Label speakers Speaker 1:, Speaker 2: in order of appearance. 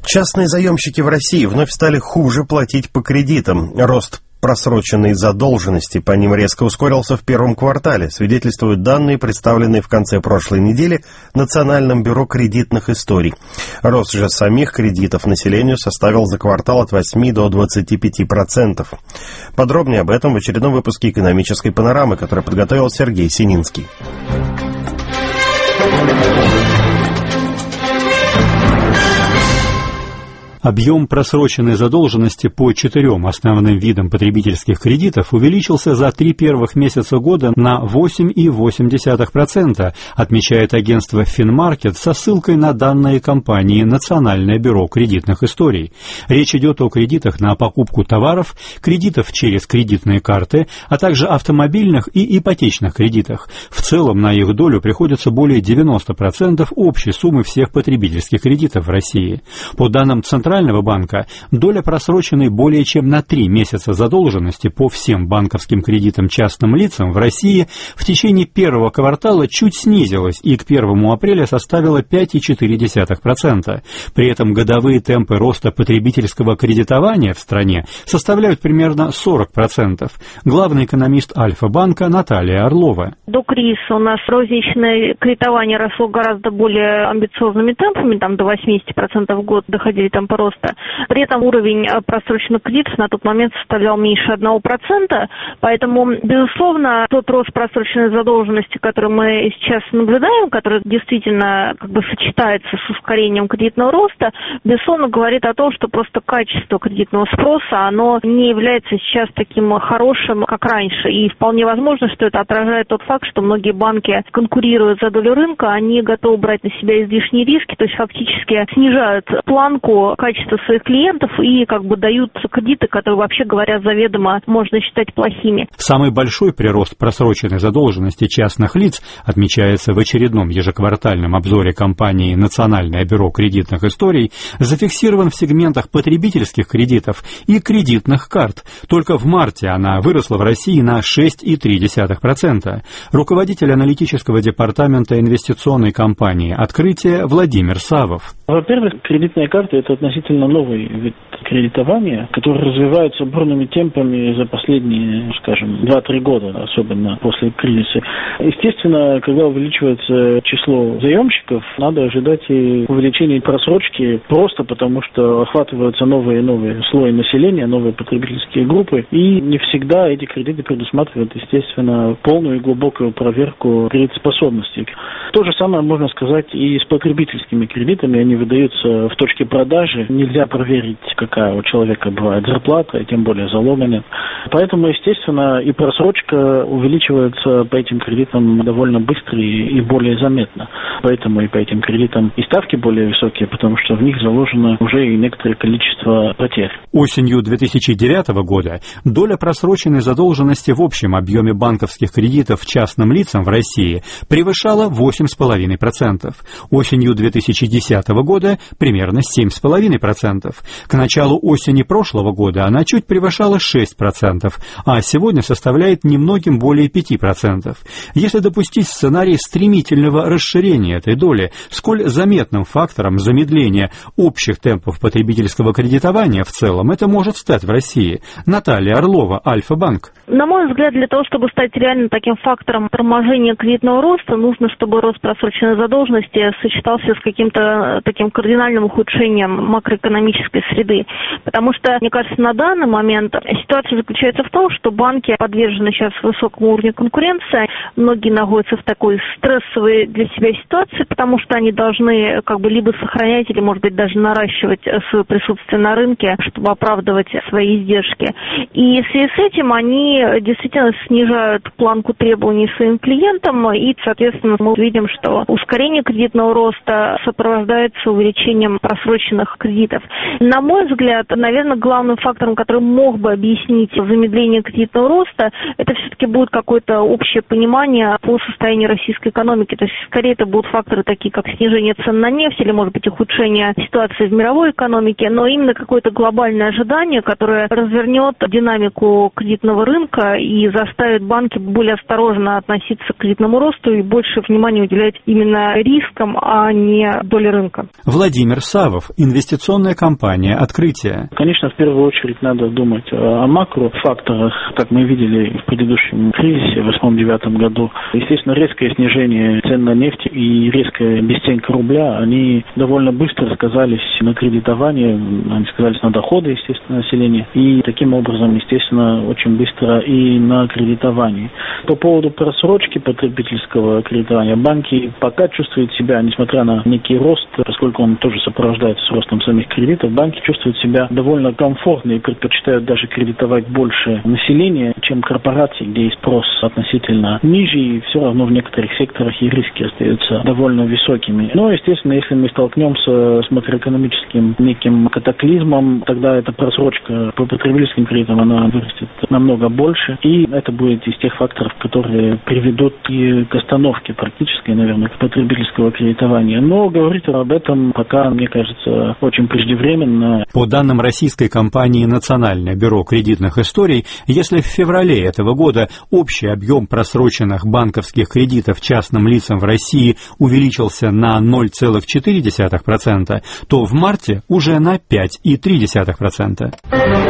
Speaker 1: Частные заемщики в России вновь стали хуже платить по кредитам. Рост просроченной задолженности по ним резко ускорился в первом квартале, свидетельствуют данные, представленные в конце прошлой недели Национальным бюро кредитных историй. Рост же самих кредитов населению составил за квартал от 8 до 25%. Подробнее об этом в очередном выпуске «Экономической панорамы», который подготовил Сергей Сининский.
Speaker 2: Объем просроченной задолженности по 4 основным видам потребительских кредитов увеличился за 3 первых месяца года на 8,8%, отмечает агентство Финмаркет со ссылкой на данные компании Национальное бюро кредитных историй. Речь идет о кредитах на покупку товаров, кредитов через кредитные карты, а также автомобильных и ипотечных кредитах. В целом на их долю приходится более 90% общей суммы всех потребительских кредитов в России. По данным Центрального банка, доля просроченной более чем на 3 месяца задолженности по всем банковским кредитам частным лицам в России в течение первого квартала чуть снизилась и к 1 апреля составила 5,4%. При этом годовые темпы роста потребительского кредитования в стране составляют примерно 40%. Главный экономист Альфа-банка Наталья Орлова.
Speaker 3: До кризиса у нас розничное кредитование росло гораздо более амбициозными темпами, там до 80% в год доходили темпы роста. При этом уровень просроченных кредитов на тот момент составлял меньше 1%, поэтому, безусловно, тот рост просроченной задолженности, который мы сейчас наблюдаем, который действительно сочетается с ускорением кредитного роста, безусловно, говорит о том, что просто качество кредитного спроса, оно не является сейчас таким хорошим, как раньше. И вполне возможно, что это отражает тот факт, что многие банки конкурируют за долю рынка, они готовы брать на себя излишние риски, то есть фактически снижают планку качества своих клиентов и дают кредиты, которые, вообще говоря, заведомо можно считать плохими.
Speaker 2: Самый большой прирост просроченной задолженности частных лиц отмечается в очередном ежеквартальном обзоре компании Национальное бюро кредитных историй, зафиксирован в сегментах потребительских кредитов и кредитных карт. Только в марте она выросла в России на 6,3%. Руководитель аналитического департамента инвестиционной компании «Открытие» Владимир Савов.
Speaker 4: Во-первых, кредитные карты – это относительно новый вид кредитования, который развивается бурными темпами за последние, 2-3 года, особенно после кризиса. Естественно, когда увеличивается число заемщиков, надо ожидать и увеличения просрочки просто потому, что охватываются новые и новые слои населения, новые потребительские группы, и не всегда эти кредиты предусматривают, естественно, полную и глубокую проверку кредитоспособности. То же самое можно сказать и с потребительскими кредитами, они выдаются в точке продажи, нельзя проверить, какая у человека бывает зарплата, и тем более залога нет. Поэтому, естественно, и просрочка увеличивается по этим кредитам довольно быстро и более заметно. Поэтому и по этим кредитам и ставки более высокие, потому что в них заложено уже и некоторое количество потерь.
Speaker 2: Осенью 2009 года доля просроченной задолженности в общем объеме банковских кредитов частным лицам в России превышала 8,5%. Осенью 2010 года примерно 7,5%. К началу осени прошлого года она чуть превышала 6%, а сегодня составляет немногим более 5%. Если допустить сценарий стремительного расширения этой доли, сколь заметным фактором замедления общих темпов потребительского кредитования в целом это может стать в России? Наталья Орлова, Альфа-банк.
Speaker 3: На мой взгляд, для того, чтобы стать реально таким фактором торможения кредитного роста, нужно, чтобы рост просроченной задолженности сочетался с каким-то таким кардинальным ухудшением макроэкономической среды. Потому что, мне кажется, на данный момент ситуация заключается в том, что банки подвержены сейчас высокому уровню конкуренции, многие находятся в такой стрессовой для себя ситуации, потому что они должны либо сохранять, или, может быть, даже наращивать свое присутствие на рынке, чтобы оправдывать свои издержки. И в связи с этим они действительно снижают планку требований своим клиентам, и, соответственно, мы видим, что ускорение кредитного роста сопровождается увеличением просроченных кредитов. На мой взгляд, наверное, главным фактором, который мог бы объяснить замедление кредитного роста, это все-таки будет какое-то общее понимание по состоянию российской экономики. То есть, скорее, это будут факторы такие, как снижение цен на нефть или, может быть, ухудшение ситуации в мировой экономике, но именно какое-то глобальное ожидание, которое развернет динамику кредитного рынка и заставит банки более осторожно относиться к кредитному росту и больше внимания уделять именно рискам, а не доле рынка.
Speaker 2: Владимир Савов, инвестиционный информационная кампания «Открытие».
Speaker 4: Конечно, в первую очередь надо думать о макрофакторах, как мы видели в предыдущем кризисе в 2008-2009 году. Естественно, резкое снижение цен на нефть и резкая бесценка рубля, они довольно быстро сказались на кредитовании, они сказались на доходы, естественно, населения, и таким образом, естественно, очень быстро и на кредитовании. По поводу просрочки потребительского кредитования, банки пока чувствуют себя, несмотря на некий рост, поскольку он тоже сопровождается с ростом самих кредитов, банки чувствуют себя довольно комфортно и предпочитают даже кредитовать больше населения, чем корпорации, где и спрос относительно ниже, и все равно в некоторых секторах и риски остаются довольно высокими. Но, естественно, если мы столкнемся с макроэкономическим неким катаклизмом, тогда эта просрочка по потребительским кредитам, она вырастет намного больше, и это будет из тех факторов, которые приведут и к остановке практической, наверное, потребительского кредитования. Но говорить об этом пока, мне кажется, очень преждевременно.
Speaker 2: По данным российской компании «Национальное бюро кредитных историй», если в феврале этого года общий объем просроченных банковских кредитов частным лицам в России увеличился на 0,4%, то в марте уже на 5,3%.